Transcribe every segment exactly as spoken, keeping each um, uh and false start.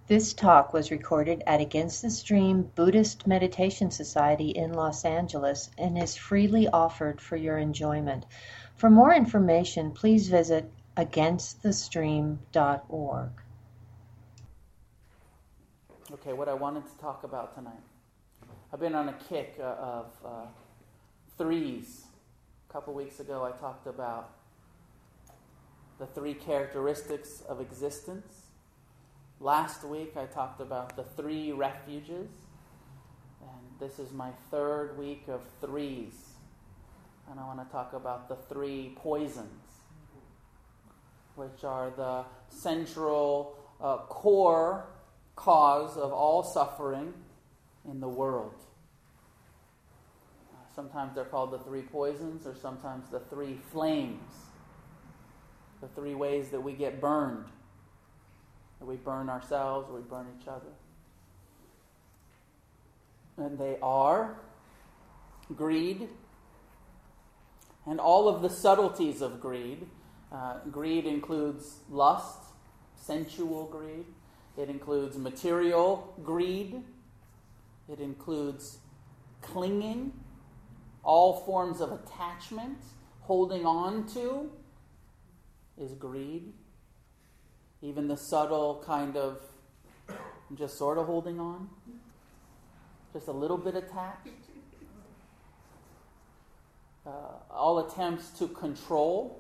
This talk was recorded at Against the Stream Buddhist Meditation Society in Los Angeles and is freely offered for your enjoyment. For more information, please visit against the stream dot org. Okay, what I wanted to talk about tonight. I've been on a kick uh, of uh, threes. A couple weeks ago I talked about the three characteristics of existence. Last week I talked about the three refuges. And this is my third week of threes. And I want to talk about the three poisons, which are the central uh, core cause of all suffering in the world. Uh, sometimes they're called the three poisons, or sometimes the three flames. The three ways that we get burned. That we burn ourselves, or we burn each other. And they are greed, and all of the subtleties of greed. Uh, greed includes lust, sensual greed. It includes material greed. It includes clinging, all forms of attachment, holding on to is greed. Even the subtle kind of just sort of holding on, just a little bit attached. Uh, all attempts to control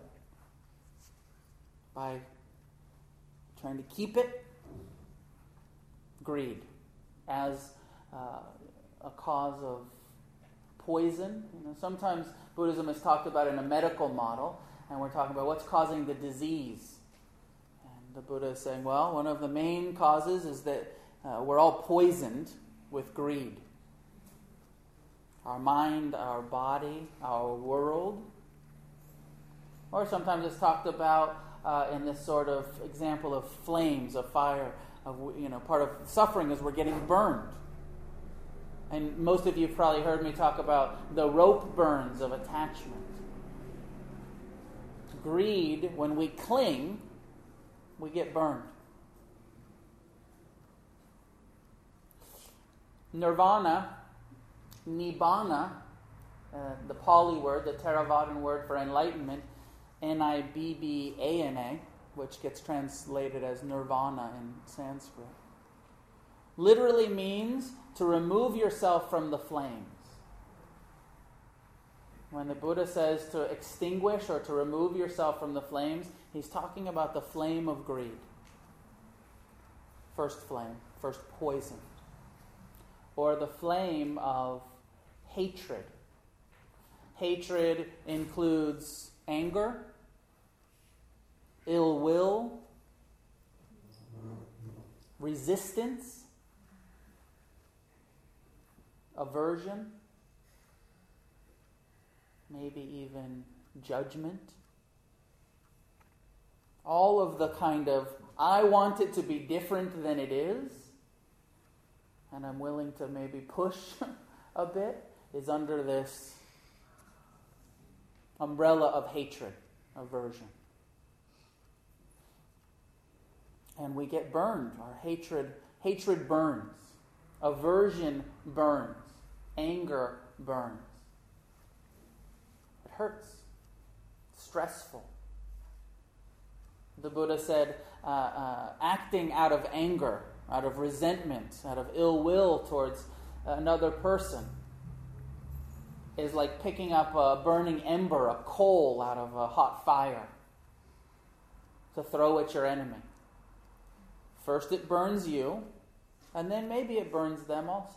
by trying to keep it, greed, as uh, a cause of poison. You know, sometimes Buddhism is talked about in a medical model, and we're talking about what's causing the disease. And the Buddha is saying, well, one of the main causes is that uh, we're all poisoned with greed. Our mind, our body, our world. Or sometimes it's talked about uh, in this sort of example of flames, of fire, of, you know, part of suffering is we're getting burned. And most of you have probably heard me talk about the rope burns of attachment. Greed, when we cling, we get burned. Nirvana, nibbana, uh, the Pali word, the Theravadan word for enlightenment, N I B B A N A, which gets translated as nirvana in Sanskrit, literally means to remove yourself from the flames. When the Buddha says to extinguish or to remove yourself from the flames, he's talking about the flame of greed. First flame, first poison. Or the flame of hatred. Hatred includes anger, ill will, resistance, aversion, maybe even judgment. All of the kind of, I want it to be different than it is, and I'm willing to maybe push a bit, is under this umbrella of hatred, aversion. And we get burned. Our hatred, hatred burns. Aversion burns. Anger burns. It hurts. It's stressful. The Buddha said, uh, uh, acting out of anger, out of resentment, out of ill will towards another person is like picking up a burning ember, a coal out of a hot fire to throw at your enemy. First it burns you, and then maybe it burns them also.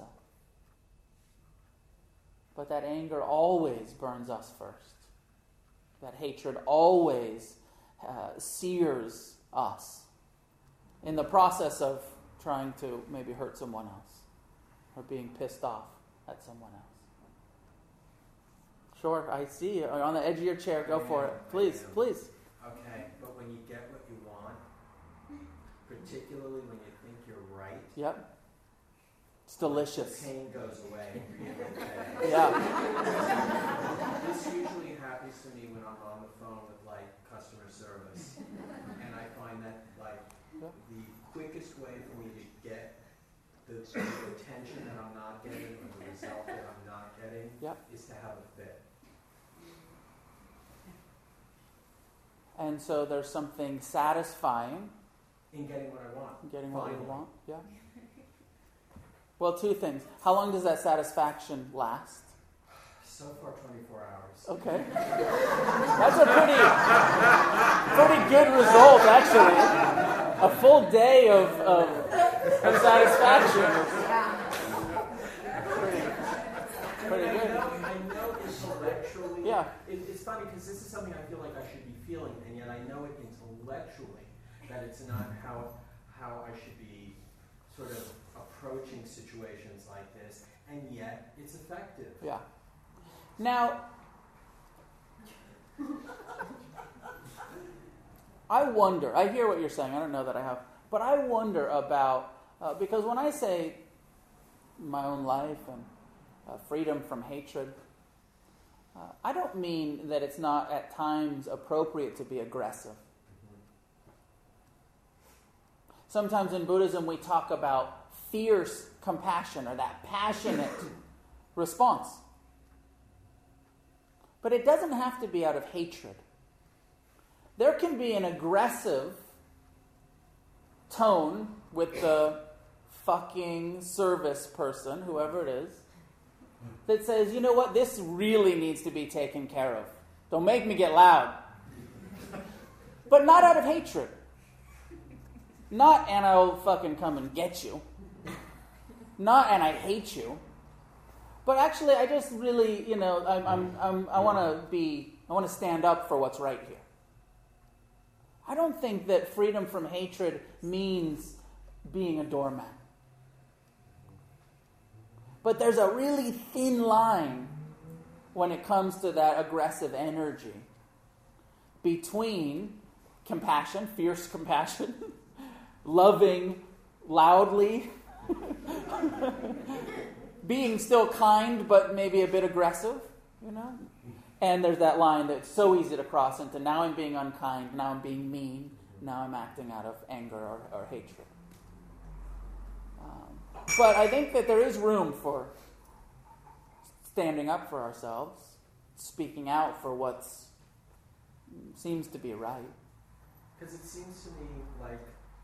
But that anger always burns us first. That hatred always uh, sears us in the process of trying to maybe hurt someone else or being pissed off at someone else. Sure, I see you. On the edge of your chair. Go for it. Please, please. Okay, but when you get what you want, particularly when you think you're right, yep, it's delicious. The pain goes away. Okay. Yeah. This usually happens to me when I'm on the phone with like customer service, and I find that like the quickest way for me to get the, the attention that I'm not getting or the result that I'm not getting Yep. is to have a fit. And so there's something satisfying In getting what I want. in getting what Finally. you want. Yeah. Well, two things. How long does that satisfaction last? So far, twenty-four hours. Okay. That's a pretty, pretty good result, actually. A full day of, of, of satisfaction. Pretty, pretty good. I know intellectually. Yeah. It, it's funny because this is something I feel like I should be feeling, and yet I know it intellectually that it's not how how I should be sort of approaching situations like this, and yet it's effective. Yeah. Now, I wonder, I hear what you're saying, I don't know that I have, but I wonder about, uh, because when I say my own life and uh, freedom from hatred, uh, I don't mean that it's not at times appropriate to be aggressive. Sometimes in Buddhism we talk about fierce compassion or that passionate response. But it doesn't have to be out of hatred. There can be an aggressive tone with the fucking service person, whoever it is, that says, you know what, this really needs to be taken care of. Don't make me get loud. But not out of hatred. Not, and I'll fucking come and get you. Not, and I hate you. But actually, I just really, you know, I'm, I'm, I'm, I want to be, I want to stand up for what's right here. I don't think that freedom from hatred means being a doormat. But there's a really thin line when it comes to that aggressive energy between compassion, fierce compassion, loving loudly, being still kind but maybe a bit aggressive, you know? And there's that line that's so easy to cross into, now I'm being unkind, now I'm being mean, now I'm acting out of anger or, or hatred. Um, but I think that there is room for standing up for ourselves, speaking out for what seems to be right. Because it seems to me like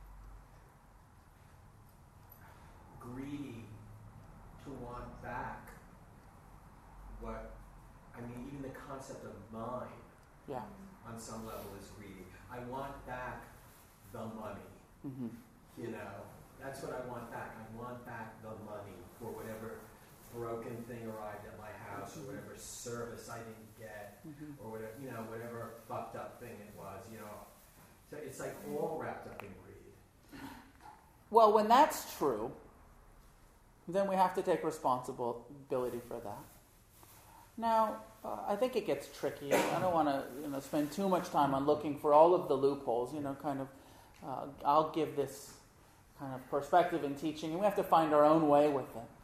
greedy to want back what, I mean, even the concept of mine Yeah. on some level is greedy. I want back the money, Mm-hmm. you know. That's what I want back. I want back the money for whatever broken thing arrived at my house, or whatever service I didn't get, Mm-hmm. or whatever, you know, whatever fucked up thing it was, you know. So it's like all wrapped up in greed. Well, when that's true, then we have to take responsibility for that. Now, uh, I think it gets tricky. I don't want to, you know, spend too much time on looking for all of the loopholes. You know, kind of, uh, I'll give this kind of perspective in teaching, and we have to find our own way with it.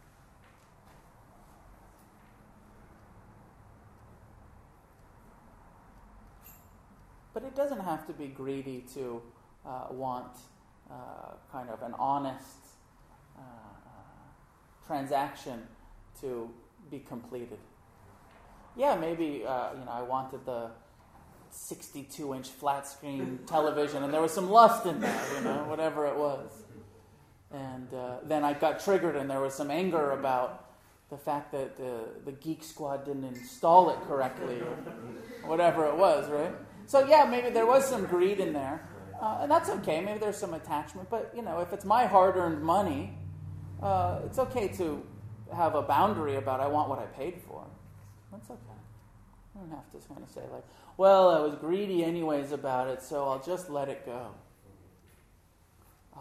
But it doesn't have to be greedy to uh, want uh, kind of an honest uh, transaction to be completed. Yeah, maybe uh, you know I wanted the sixty-two inch flat screen television, and there was some lust in there, you know, whatever it was. And uh, then I got triggered, and there was some anger about the fact that the, the Geek Squad didn't install it correctly, or whatever it was, right? So yeah, maybe there was some greed in there, uh, and that's okay. Maybe there's some attachment, but you know, if it's my hard-earned money, uh, it's okay to have a boundary about I want what I paid for. That's okay. I don't have to kind of say like, well, I was greedy anyways about it, so I'll just let it go. Um,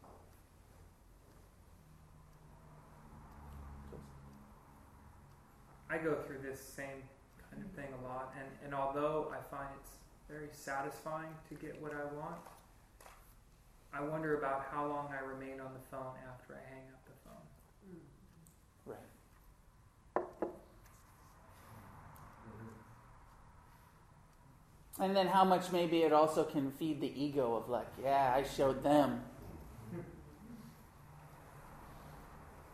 I go through this same kind of thing a lot, and, and although I find it's very satisfying to get what I want, I wonder about how long I remain on the phone after I hang up the phone. Right. And then how much maybe it also can feed the ego of like, yeah, I showed them.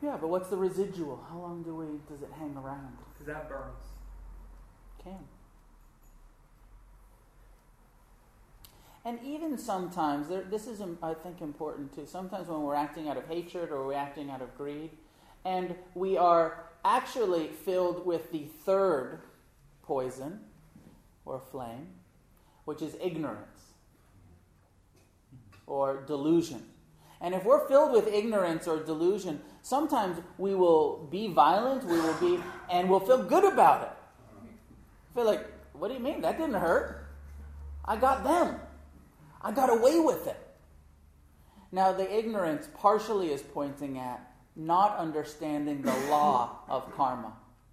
Yeah, but what's the residual? How long do we does it hang around? Because that burns. Can. And even sometimes, there, this is, I think, important too. Sometimes when we're acting out of hatred or we're acting out of greed, and we are actually filled with the third poison or flame, which is ignorance or delusion. And if we're filled with ignorance or delusion, sometimes we will be violent, we will be, and we'll feel good about it. Feel like, what do you mean? That didn't hurt. I got them. I got away with it. Now, the ignorance partially is pointing at not understanding the law of karma,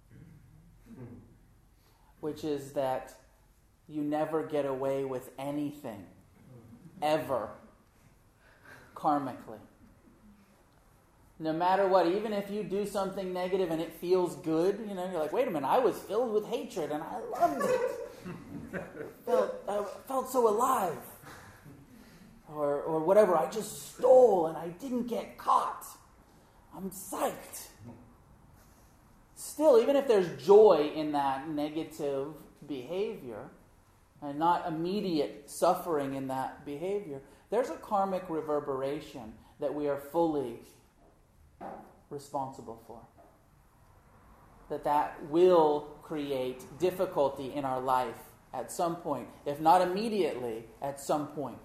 which is that you never get away with anything, ever, karmically. No matter what, even if you do something negative and it feels good, you know, you're like, wait a minute, I was filled with hatred and I loved it. felt, I felt so alive. Or, or whatever, I just stole and I didn't get caught. I'm psyched. Still, even if there's joy in that negative behavior and not immediate suffering in that behavior, there's a karmic reverberation that we are fully responsible for. That that will create difficulty in our life at some point, if not immediately, at some point.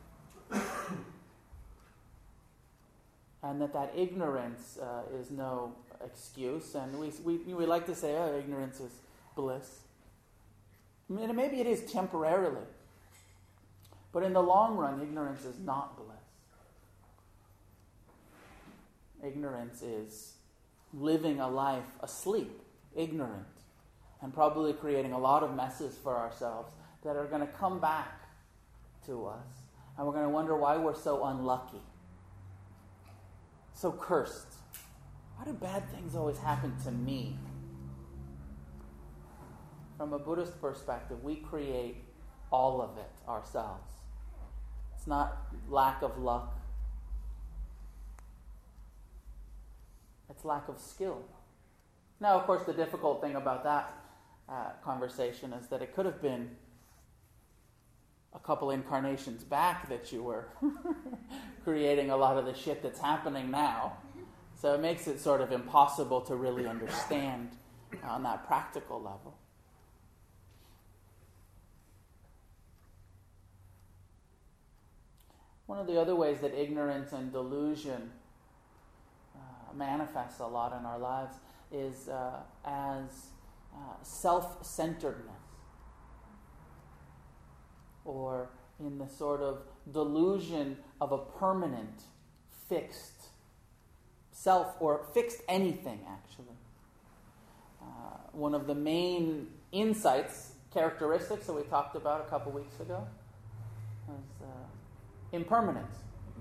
And that that ignorance uh, is no excuse, and we, we we like to say, oh, ignorance is bliss. I mean, maybe it is temporarily, but in the long run, ignorance is not bliss. Ignorance is living a life asleep, ignorant, and probably creating a lot of messes for ourselves that are going to come back to us, and we're going to wonder why we're so unlucky. So cursed. Why do bad things always happen to me? From a Buddhist perspective, we create all of it ourselves. It's not lack of luck. It's lack of skill. Now, of course, the difficult thing about that uh, conversation is that it could have been a couple incarnations back that you were creating a lot of the shit that's happening now. So it makes it sort of impossible to really understand on that practical level. One of the other ways that ignorance and delusion uh, manifests a lot in our lives is uh, as uh, self-centeredness, or in the sort of delusion of a permanent, fixed self, or fixed anything, actually. Uh, one of the main insights, characteristics that we talked about a couple weeks ago was uh, impermanence.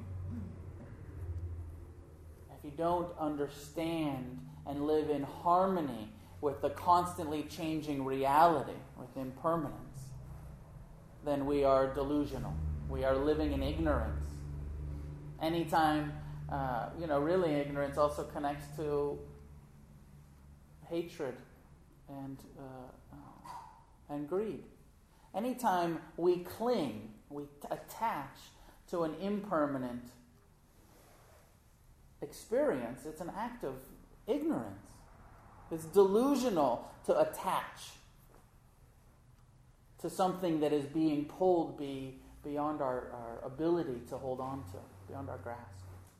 If you don't understand and live in harmony with the constantly changing reality, with impermanence, then we are delusional. We are living in ignorance. Anytime, uh, you know, really ignorance also connects to hatred and uh, uh, and greed. Anytime we cling, we t- attach to an impermanent experience, it's an act of ignorance. It's delusional to attach to something that is being pulled be beyond our, our ability to hold on to, beyond our grasp.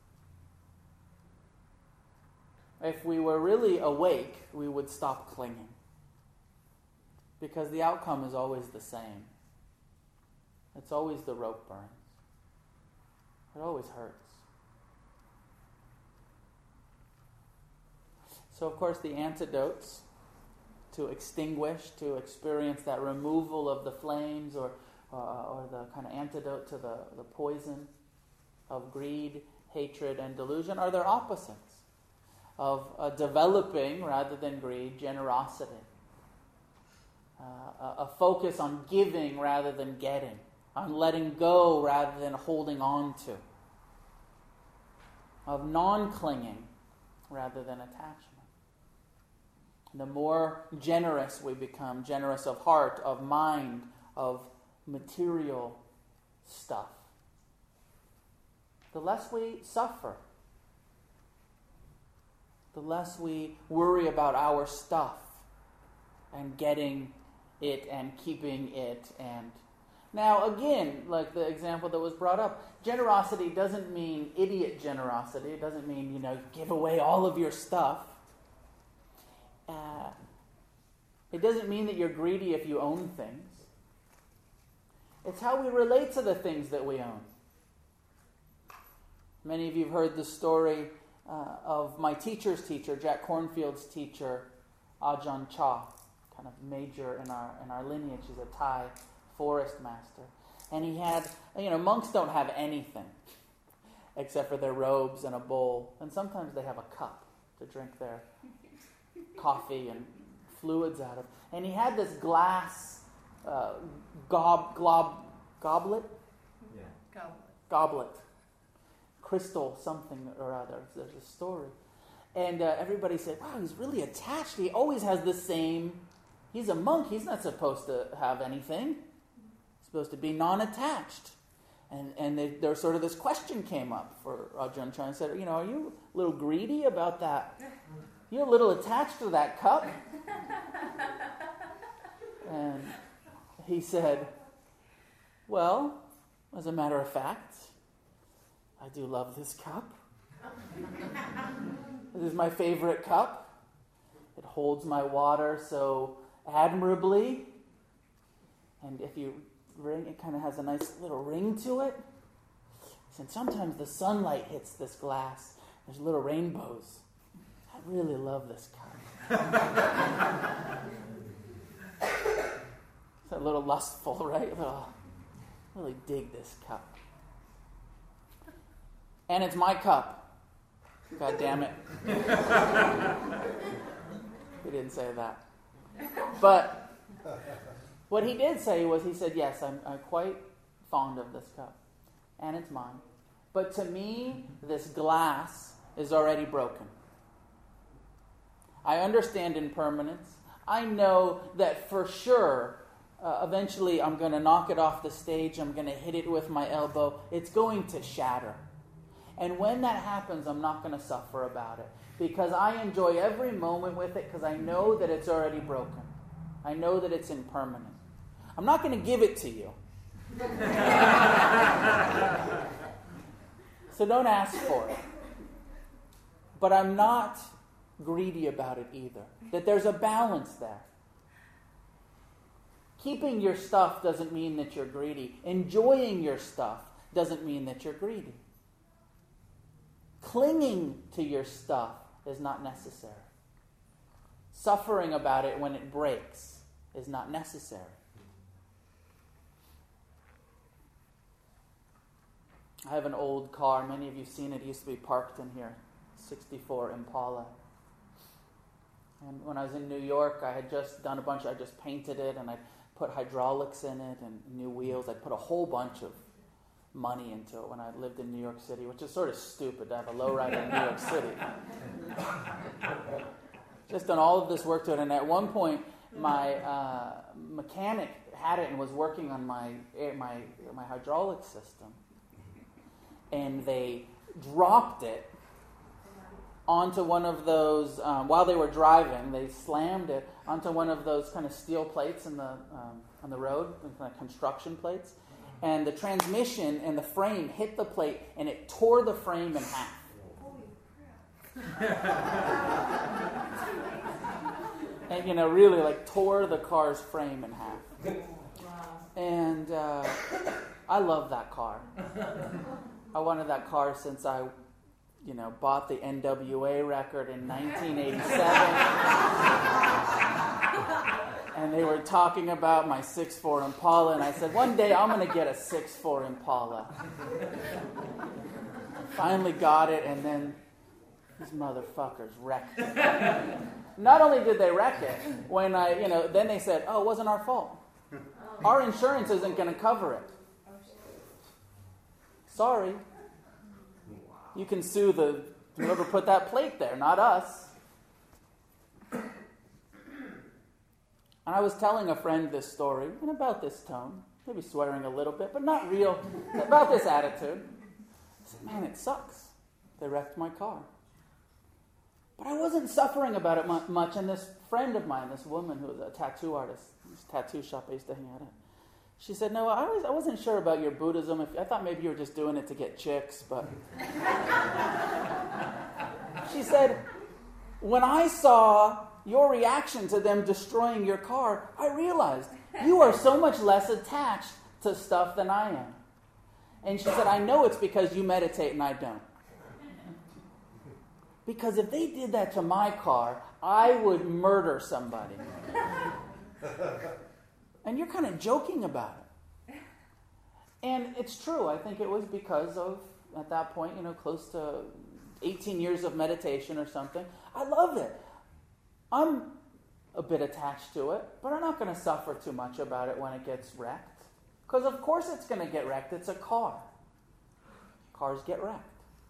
If we were really awake, we would stop clinging. Because the outcome is always the same. It's always the rope burns. It always hurts. So, of course, the antidotes to extinguish, to experience that removal of the flames, or uh, or the kind of antidote to the, the poison of greed, hatred, and delusion are their opposites of uh, developing, rather than greed, generosity. Uh, a, a focus on giving rather than getting, on letting go rather than holding on to, of non-clinging rather than attachment. The more generous we become, generous of heart, of mind, of material stuff, the less we suffer. The less we worry about our stuff and getting it and keeping it. And now, again, like the example that was brought up, generosity doesn't mean idiot generosity. It doesn't mean, you know, give away all of your stuff. Uh, it doesn't mean that you're greedy if you own things. It's how we relate to the things that we own. Many of you have heard the story uh, of my teacher's teacher, Jack Cornfield's teacher, Ajahn Chah, kind of major in our in our lineage. He's a Thai forest master. And he had, you know, monks don't have anything except for their robes and a bowl. And sometimes they have a cup to drink their coffee and fluids out of. And he had this glass uh, gob, glob, goblet? Yeah. Goblet. Goblet. Crystal something or other. There's a story. And uh, everybody said, wow, he's really attached. He always has the same. He's a monk. He's not supposed to have anything. He's supposed to be non-attached. And and they, there sort of this question came up for Ajahn Chah and said, you know, are you a little greedy about that? You're a little attached to that cup? And he said, well, as a matter of fact, I do love this cup. This is my favorite cup. It holds my water so admirably. And if you ring, it kind of has a nice little ring to it. And sometimes the sunlight hits this glass. There's little rainbows. I really love this cup. It's a little lustful, right? Oh, I really dig this cup. And it's my cup. God damn it. He didn't say that. But what he did say was, he said, yes, I'm, I'm quite fond of this cup. And it's mine. But to me, this glass is already broken. I understand impermanence. I know that for sure, uh, eventually I'm going to knock it off the stage. I'm going to hit it with my elbow. It's going to shatter. And when that happens, I'm not going to suffer about it. Because I enjoy every moment with it because I know that it's already broken. I know that it's impermanent. I'm not going to give it to you. So don't ask for it. But I'm not greedy about it either. That there's a balance there. Keeping your stuff doesn't mean that you're greedy. Enjoying your stuff doesn't mean that you're greedy. Clinging to your stuff is not necessary. Suffering about it when it breaks is not necessary. I have an old car. Many of you have seen it. It used to be parked in here. sixty-four Impala. And when I was in New York, I had just done a bunch. I just painted it, and I put hydraulics in it and new wheels. I put a whole bunch of money into it when I lived in New York City, which is sort of stupid to have a lowrider in New York City. Just done all of this work to it, and at one point, my uh, mechanic had it and was working on my my my hydraulic system, and they dropped it onto one of those, um, while they were driving, they slammed it onto one of those kind of steel plates in the um, on the road, kind of construction plates. And the transmission and the frame hit the plate, and it tore the frame in half. And, you know, really, like, tore the car's frame in half. And uh, I love that car. I wanted that car since I, you know, bought the N W A record in nineteen eighty-seven. And they were talking about my six four Impala, and I said, one day I'm going to get a six four Impala. Finally got it, and then these motherfuckers wrecked it. Not only did they wreck it, when I, you know, then they said, oh, it wasn't our fault. Our insurance isn't going to cover it. Sorry. You can sue the Whoever put that plate there, not us. And I was telling a friend this story, in about this tone, maybe swearing a little bit, but not real, about this attitude. I said, man, it sucks. They wrecked my car. But I wasn't suffering about it mu- much, and this friend of mine, this woman who was a tattoo artist, this tattoo shop I used to hang out at, she said, no, I, was, I wasn't sure about your Buddhism. If, I thought maybe you were just doing it to get chicks, but... She said, when I saw your reaction to them destroying your car, I realized you are so much less attached to stuff than I am. And she said, I know it's because you meditate and I don't. Because if they did that to my car, I would murder somebody. And you're kind of joking about it. And it's true. I think it was because of, at that point, you know, close to eighteen years of meditation or something. I love it. I'm a bit attached to it, but I'm not going to suffer too much about it when it gets wrecked. Because of course it's going to get wrecked. It's a car. Cars get wrecked.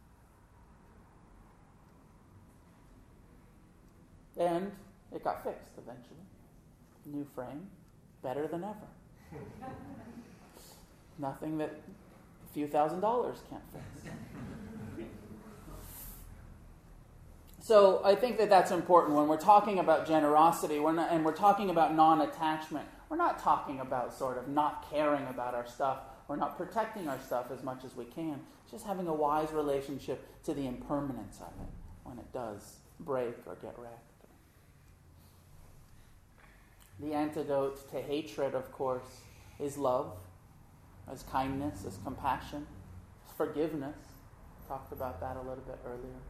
And it got fixed eventually. New frame, better than ever. Nothing that a few thousand dollars can't fix. So I think that that's important when we're talking about generosity we're not, and we're talking about non-attachment. We're not talking about sort of not caring about our stuff. We're not protecting our stuff as much as we can. It's just having a wise relationship to the impermanence of it when it does break or get wrecked. The antidote to hatred, of course, is love, is kindness, is compassion, is forgiveness. Talked about that a little bit earlier.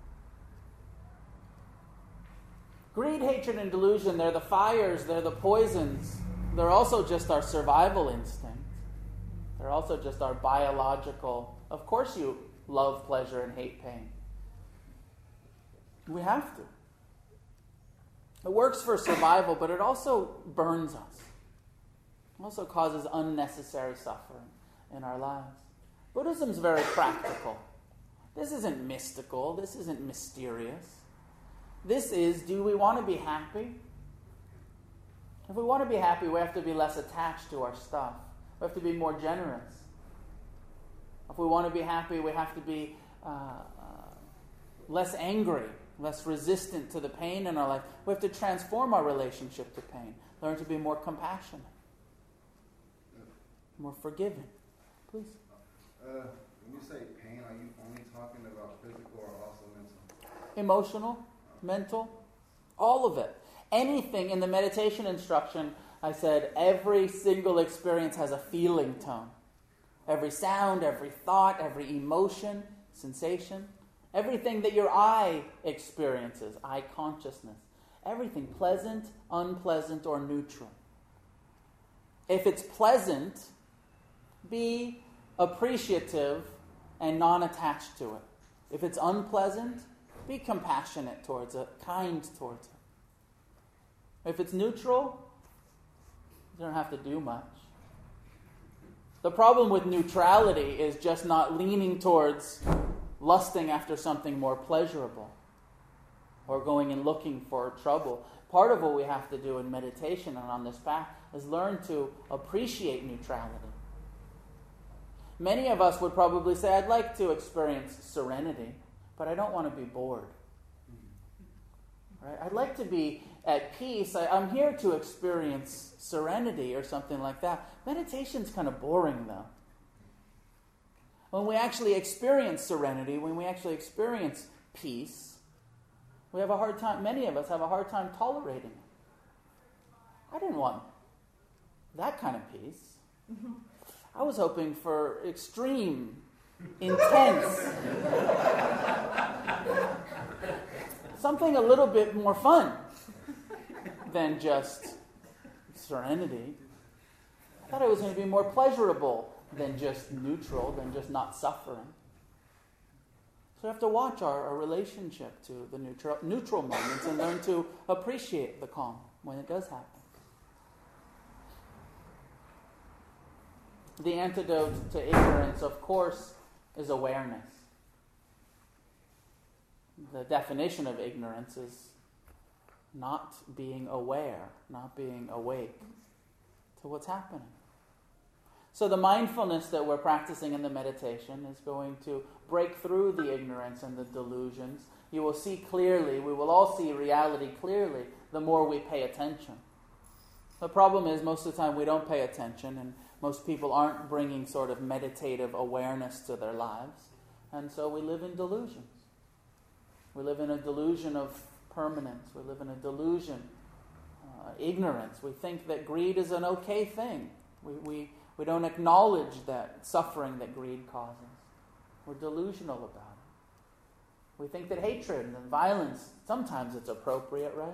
Greed, hatred, and delusion, they're the fires, they're the poisons. They're also just our survival instinct. They're also just our biological, of course you love pleasure and hate pain. We have to. It works for survival, but it also burns us. It also causes unnecessary suffering in our lives. Buddhism is very practical. This isn't mystical. This isn't mysterious. This is, do we want to be happy? If we want to be happy, we have to be less attached to our stuff. We have to be more generous. If we want to be happy, we have to be uh, uh, less angry, less resistant to the pain in our life. We have to transform our relationship to pain. Learn to be more compassionate, more forgiving. Please. Uh, when you say pain, are you only talking about physical or also mental? Emotional, mental, all of it. Anything in the meditation instruction, I said every single experience has a feeling tone. Every sound, every thought, every emotion, sensation, everything that your eye experiences, eye consciousness, everything pleasant, unpleasant, or neutral. If it's pleasant, be appreciative and non-attached to it. If it's unpleasant, be compassionate towards it, kind towards it. If it's neutral, you don't have to do much. The problem with neutrality is just not leaning towards lusting after something more pleasurable or going and looking for trouble. Part of what we have to do in meditation and on this path is learn to appreciate neutrality. Many of us would probably say, I'd like to experience serenity, but I don't want to be bored. Right? I'd like to be at peace. I, I'm here to experience serenity or something like that. Meditation's kind of boring, though. When we actually experience serenity, when we actually experience peace, we have a hard time, many of us have a hard time tolerating it. I didn't want that kind of peace. I was hoping for extreme, intense, something a little bit more fun than just serenity. I thought it was going to be more pleasurable than just neutral, than just not suffering. So we have to watch our, our relationship to the neutral, neutral moments and learn to appreciate the calm when it does happen. The antidote to ignorance, of course, is awareness. the definition of ignorance is not being aware, not being awake to what's happening. So the mindfulness that we're practicing in the meditation is going to break through the ignorance and the delusions. You will see clearly, we will all see reality clearly the more we pay attention. The problem is most of the time we don't pay attention, and most people aren't bringing sort of meditative awareness to their lives. And so we live in delusions. We live in a delusion of permanence. We live in a delusion, uh, ignorance. We think that greed is an okay thing. We, we, we don't acknowledge that suffering that greed causes. We're delusional about it. We think that hatred and violence, sometimes it's appropriate, right?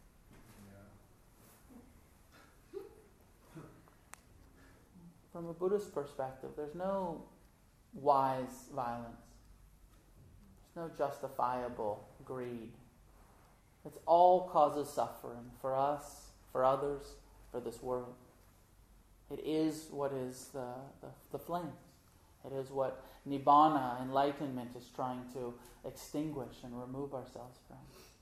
From a Buddhist perspective, there's no wise violence. There's no justifiable greed. It's all causes suffering for us, for others, for this world. It is what is the, the, the flames. It is what Nibbana, enlightenment, is trying to extinguish and remove ourselves from.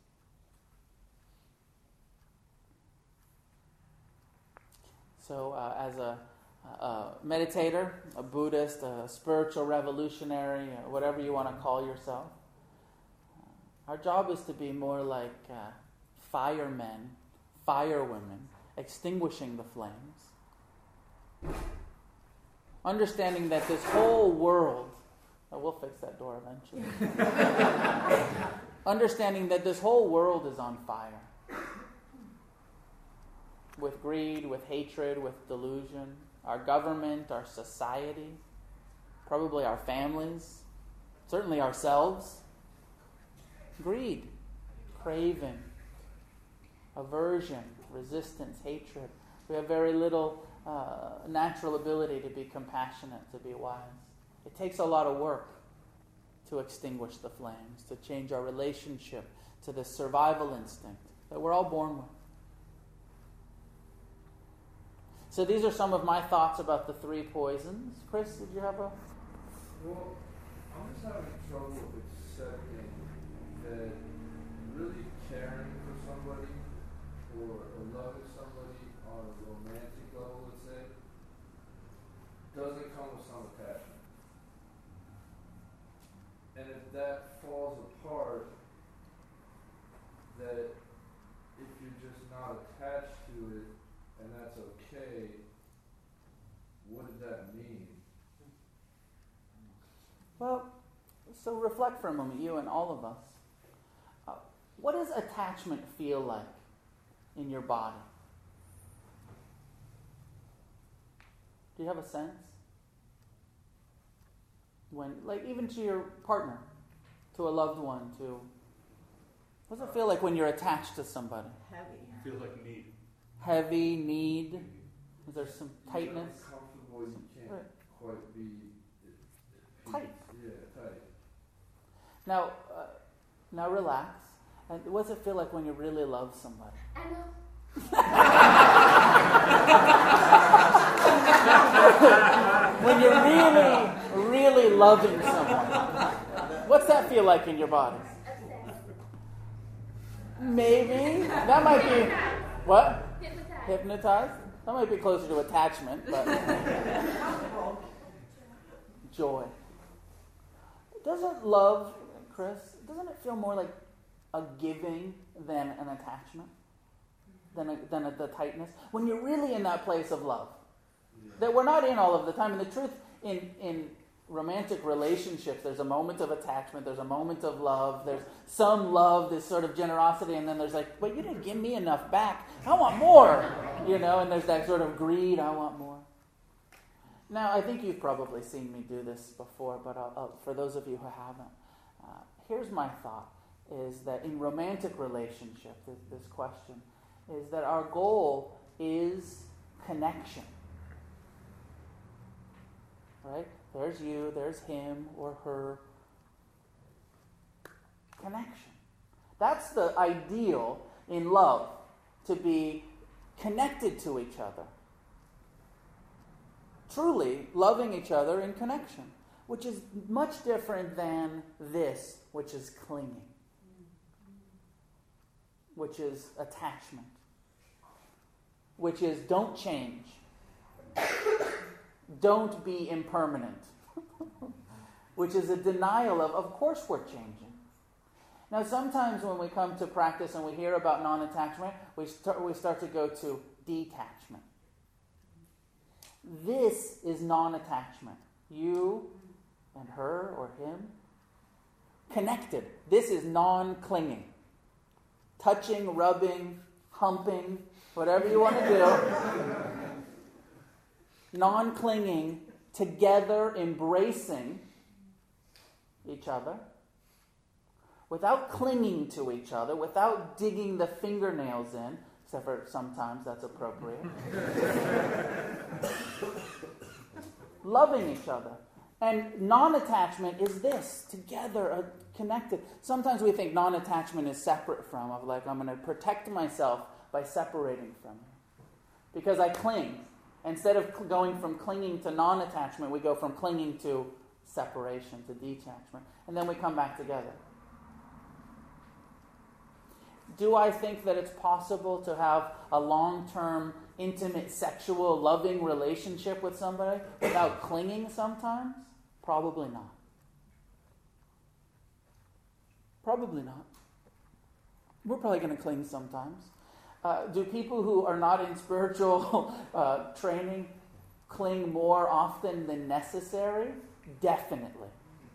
So uh, as a a meditator, a Buddhist, a spiritual revolutionary, whatever you want to call yourself, our job is to be more like uh, firemen, firewomen, extinguishing the flames. Understanding that this whole world, oh, we'll fix that door eventually. Understanding that this whole world is on fire. With greed, with hatred, with delusion. Our government, our society, probably our families, certainly ourselves. Greed, craving, aversion, resistance, hatred. We have very little uh, natural ability to be compassionate, to be wise. It takes a lot of work to extinguish the flames, to change our relationship to this survival instinct that we're all born with. So these are some of my thoughts about the three poisons. Chris, did you have a... Well, I'm just having trouble accepting that really caring for somebody or, or loving somebody on a romantic level, let's say, doesn't come with some attachment. And if that falls apart, that if you're just not attached to it, and that's okay, what does that mean? Well, so reflect for a moment, you and all of us. Uh, what does attachment feel like in your body? Do you have a sense? When, like, even to your partner, to a loved one, to... What does it feel like when you're attached to somebody? Heavy. Feels like need. Heavy, need? Is there some tightness? You're uncomfortable, you can't Right. quite be... Tight. Yeah, tight. Now, uh, now relax. And what does it feel like when you really love somebody? I know. When you're really, really loving someone. What's that feel like in your body? Maybe. That might be... What? Hypnotized. Hypnotized? That might be closer to attachment, but... Joy. Doesn't love, Chris, doesn't it feel more like a giving than an attachment? Than, a, than a, the tightness? When you're really in that place of love. That we're not in all of the time. And the truth, in, in romantic relationships, there's a moment of attachment, there's a moment of love, there's some love, this sort of generosity, and then there's like, but you didn't give me enough back. I want more. You know, and there's that sort of greed, I want more. Now, I think you've probably seen me do this before, but I'll, I'll, for those of you who haven't, uh, here's my thought, is that in romantic relationship, this, this question, is that our goal is connection. Right? There's you, there's him or her. Connection. That's the ideal in love, to be connected to each other. Truly loving each other in connection, which is much different than this, which is clinging. which is attachment, which is don't change, don't be impermanent, which is a denial of, of course we're changing. Now, sometimes when we come to practice and we hear about non-attachment, we start, we start to go to detachment. This is non-attachment. You and her or him, connected. This is non-clinging. Touching, rubbing, humping, whatever you want to do. Non-clinging, together, embracing each other, without clinging to each other, without digging the fingernails in, except for sometimes that's appropriate. Loving each other. And non-attachment is this, together, uh, connected. Sometimes we think non-attachment is separate from, of like, I'm going to protect myself by separating from you. Because I cling. Instead of cl- going from clinging to non-attachment, we go from clinging to separation, to detachment. And then we come back together. Do I think that it's possible to have a long-term, intimate, sexual, loving relationship with somebody without clinging sometimes? Probably not. Probably not. We're probably going to cling sometimes. Uh, do people who are not in spiritual uh, training cling more often than necessary? Definitely.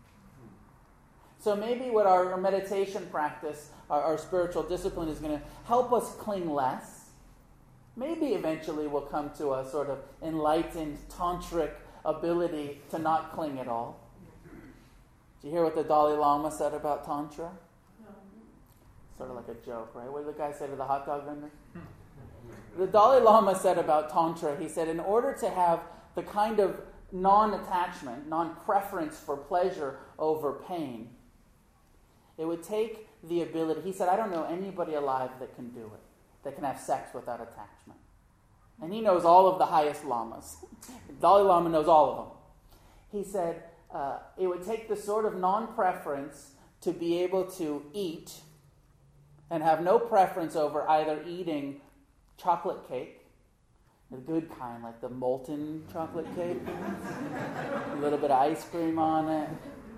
So maybe what our, our meditation practice, our, our spiritual discipline is going to help us cling less. Maybe eventually we'll come to a sort of enlightened, tantric ability to not cling at all. Did you hear what the Dalai Lama said about Tantra? No. Sort of like a joke, right? What did the guy say to the hot dog vendor? The Dalai Lama said about Tantra, he said, in order to have the kind of non-attachment, non-preference for pleasure over pain, it would take the ability, he said, I don't know anybody alive that can do it, that can have sex without attachment. And he knows all of the highest lamas. Dalai Lama knows all of them. He said uh, it would take the sort of non-preference to be able to eat and have no preference over either eating chocolate cake, the good kind, like the molten chocolate cake, a little bit of ice cream on it,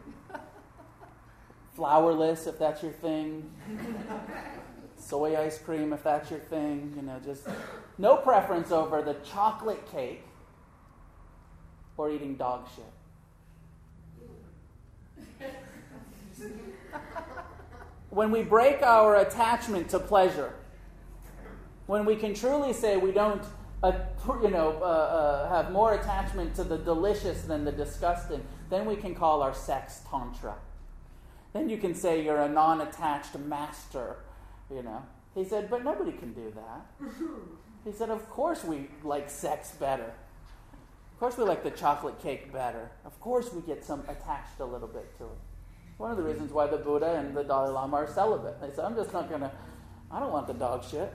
flourless if that's your thing, soy ice cream if that's your thing, you know, just no preference over the chocolate cake or eating dog shit. When we break our attachment to pleasure, when we can truly say we don't, uh, you know, uh, uh, have more attachment to the delicious than the disgusting, then we can call our sex tantra. Then you can say you're a non-attached master, you know. He said, but nobody can do that. He said, of course we like sex better. Of course we like the chocolate cake better. Of course we get some attached a little bit to it. One of the reasons why the Buddha and the Dalai Lama are celibate. They said, I'm just not going to, I don't want the dog shit.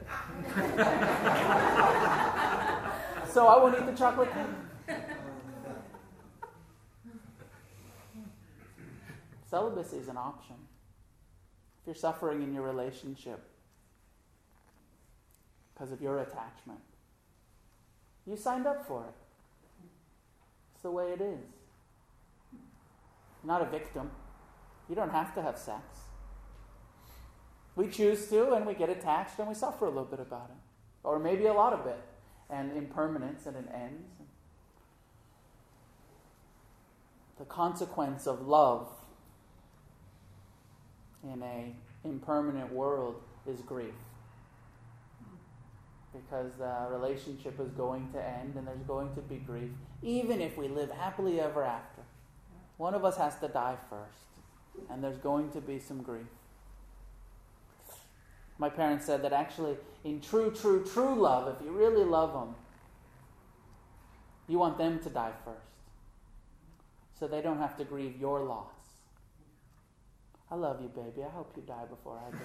So I won't eat the chocolate cake. Celibacy is an option. If you're suffering in your relationship because of your attachment, you signed up for it. It's the way it is. You're not a victim. You don't have to have sex. We choose to, and we get attached, and we suffer a little bit about it. Or maybe a lot of it. And impermanence, and it ends. The consequence of love in a impermanent world is grief. Because the relationship is going to end, and there's going to be grief. Even if we live happily ever after. One of us has to die first. And there's going to be some grief. My parents said that actually, in true, true, true love, if you really love them, you want them to die first. So they don't have to grieve your loss. I love you, baby. I hope you die before I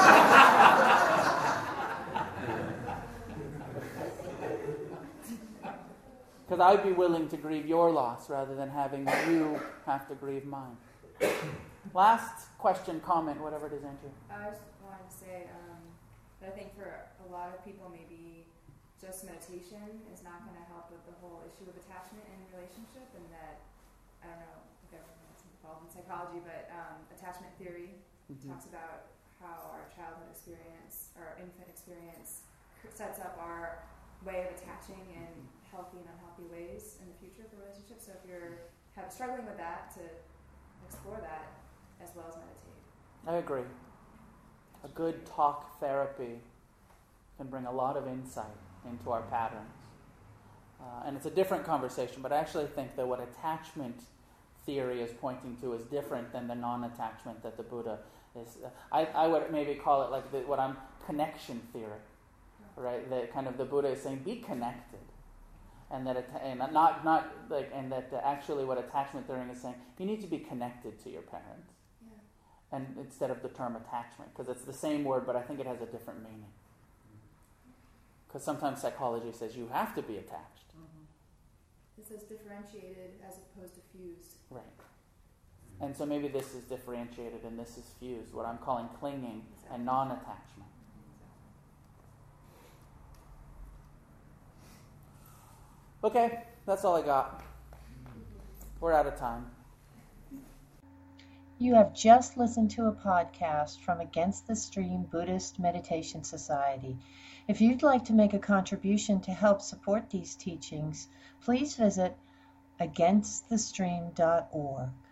do. Because I'd be willing to grieve your loss rather than having you have to grieve mine. Last question, comment, whatever it is, Andrew. I just wanted to say, um, But I think for a lot of people, maybe just meditation is not going to help with the whole issue of attachment in relationship, and that, I don't know if everyone's involved in psychology, but um, attachment theory mm-hmm. talks about how our childhood experience, our infant experience, sets up our way of attaching in healthy and unhealthy ways in the future for relationships. So if you're have, struggling with that, to explore that as well as meditate. I agree. A good talk therapy can bring a lot of insight into our patterns. Uh, and it's a different conversation, but I actually think that what attachment theory is pointing to is different than the non-attachment that the Buddha is. Uh, I, I would maybe call it like the, what I'm connection theory, right? That kind of the Buddha is saying, be connected. And that, it, and not not like, and that actually, what attachment theory is saying, you need to be connected to your parents, yeah. and instead of the term attachment, because it's the same word, but I think it has a different meaning. Because sometimes psychology says you have to be attached. Mm-hmm. It says differentiated as opposed to fused. Right. And so maybe this is differentiated and this is fused. What I'm calling clinging exactly. and non-attachment. Okay, that's all I got. We're out of time. You have just listened to a podcast from Against the Stream Buddhist Meditation Society. If you'd like to make a contribution to help support these teachings, please visit against the stream dot org.